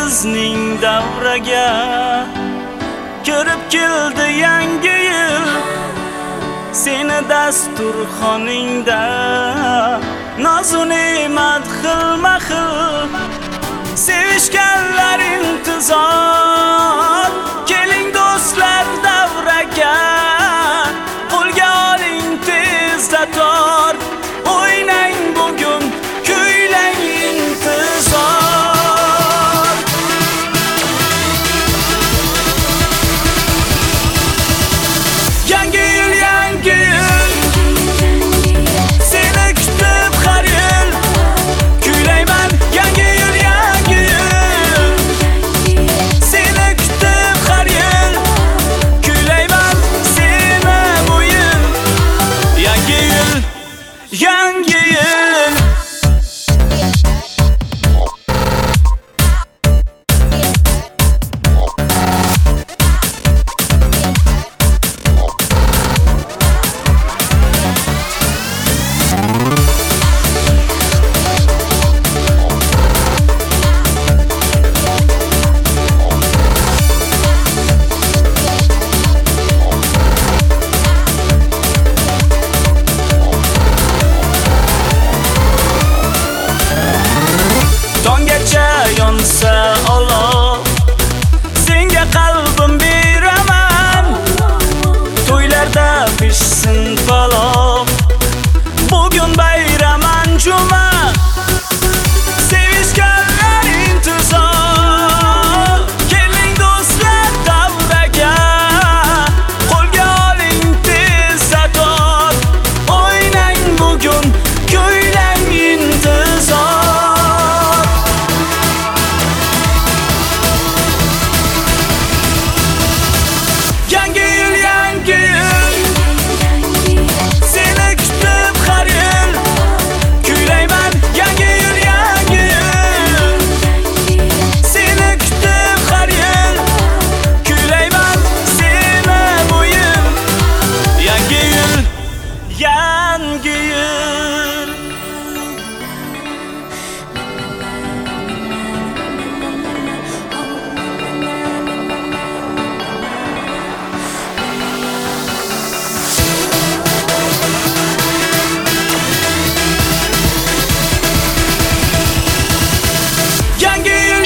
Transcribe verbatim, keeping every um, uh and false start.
bizning davraga. Kirib keldi yangi yil, seni dasturxoningda nozu ne'mat xilma-xil. Sevishganlar intizor, keling do'stlar davraga. Qo'lga oling tezda tor, o'ynang bugun, kuylang intizor. Yangi yil, yangi yil, seni kutib har yil kuylayman. Yangi yil, yangi yil, seni kutib har yil kuylayman. Seni bu yil, yangi yil, yangi